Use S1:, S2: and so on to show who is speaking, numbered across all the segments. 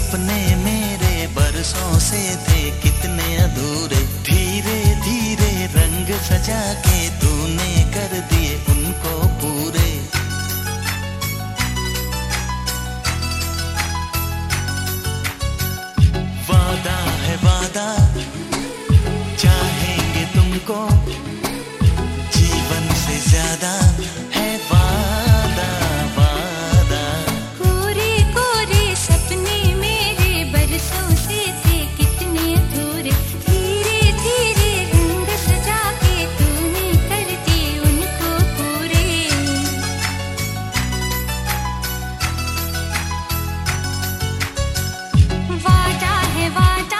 S1: सपने मेरे बरसों से थे कितने अधूरे, धीरे धीरे रंग सजा के तूने कर दिए उनको पूरे। वादा है वादा, चाहेंगे तुमको जीवन से ज्यादा है वादा वादा।
S2: कोरे कोरे सपने मेरे बरसों से थे कितने अधूरे, धीरे धीरे रंग सजा के तूने कर दिए उनको पूरे। वादा है वादा,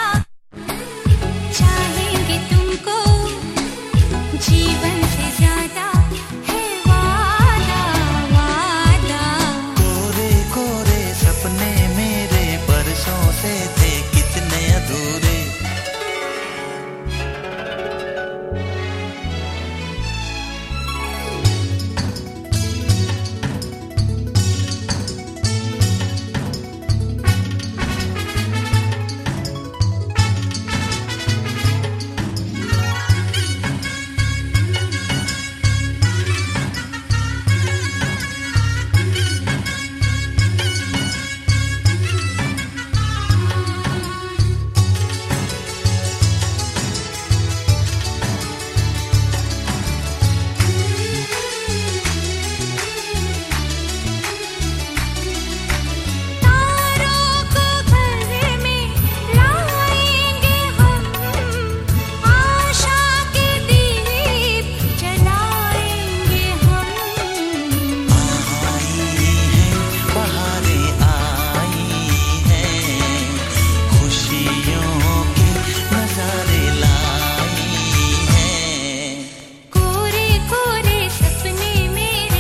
S2: चाहेंगे तुमको जीवन से ज्यादा है वादा वादा।
S1: कोरे कोरे सपने मेरे बरसों से थे कितने अधूरे।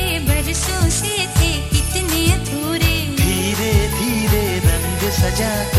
S1: सजा